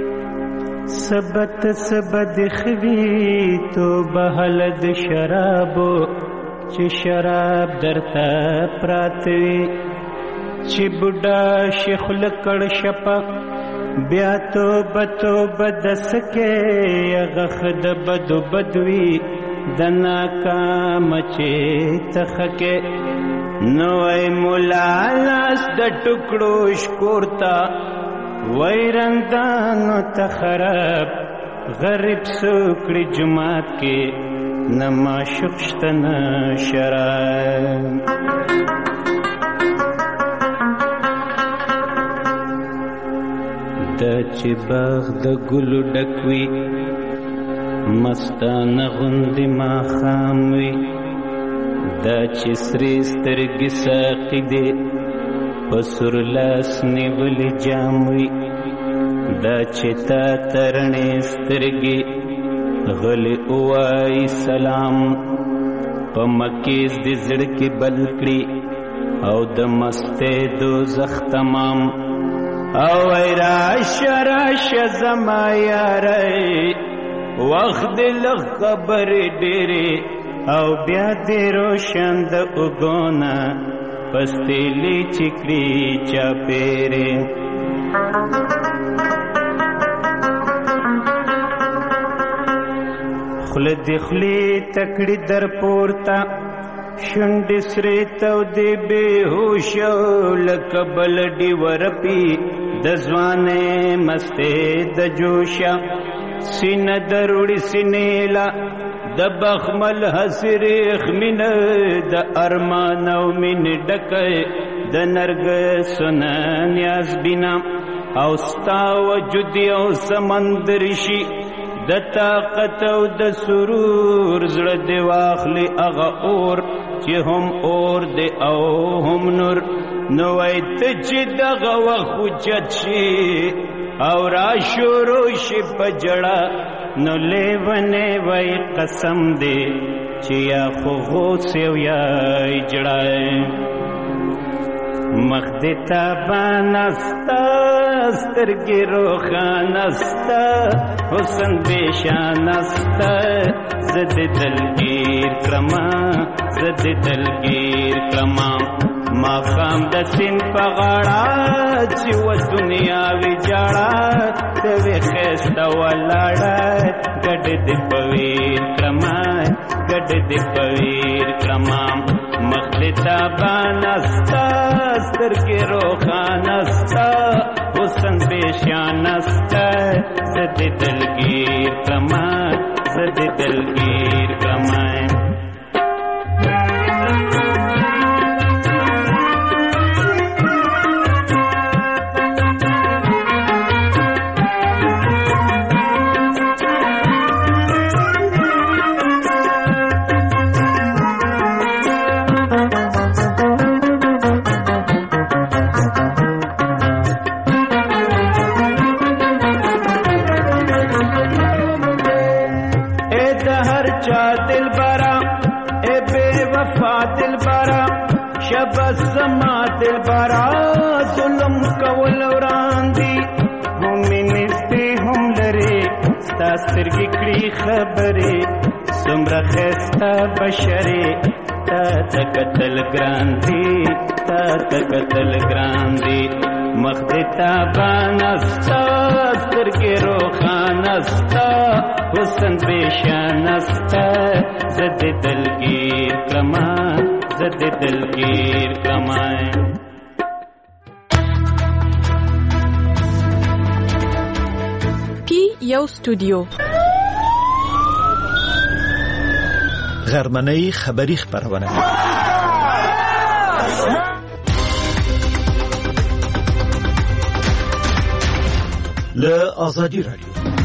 سبت سبد خوي تو بهل د شرابو چې شراب درته پراتوي چې بډا شیخ لکړ شپه بیا تو بتو بدسکه غخد بدو بدوي د ناکام چې تخکه نوای مولا لاس د ټکړو شکورتا ویرندانو تخرب غریب سوکړي جماعت کې نما شخشتن شراب د چې باغ د ګلو ډکوي مستانه غوندې ما خاموي دا چې سرې سترګې ساقي دي په سور لاس نیولې جام وي دا چې تا ترڼې سترګې غلې ووایي سلام په مکیز دې زړه کې بل کړي او د مستۍ دوزخ تمام او ای راشه راشه زما یارۍ وخت دې لږ خبرې ډېرې او بیا دې روشن د اوګونه پستېلې چکړي چاپېرې خوله دې خولې تکړې در پورته شونډې سرې تودې بېهوشه لکه بلډې ورپي د ځوانۍ مستې د جوشه سینه دروړې سینېله د بخمل حسریخ من د ارمان او من ډکه د نرګسونه نیاز بنا او ستا وجود او سمندر شي د طاقت او د سرور زړه دی واخلي هغه اور چې هم اور دی او هم نور نو وای ته چې دغه وخت حجت شي او را شروع شي په جړه نو لیونه وای قسم دی چې یا خو غوث یو یا اجړای مخ دې تابانستا سترګې روښانستا حسن بېشانستا زه دې دلګیر کړمه زه دې دلګیر کړمه ماښام د سیند په غاړه چې و دنیا ویجاړه ته وې ښایسته ولاړه ګډ دې په ویر کړمه ګډ دې په ویر کړمه مخ دې تابانستا سترګې روښانستا اوس حسن بشان است زد دلگیر کمان زد دلگیر کمان زما دل برا ظلم کول وراندي هم نسته هم لري ستا سترګې کړي خبرې څومره ښایسته بشرې تا ته کتل ګران دي تا ته کتل ګران دي مخ دې تابانه ستا سترګې روښانه ستا حسن بېشانه ستا زه دې دلګیر کړمه زد دلگیر کمائیں پی یو استودیو غرمنۍ خبری خبرونه له آزادی رادیو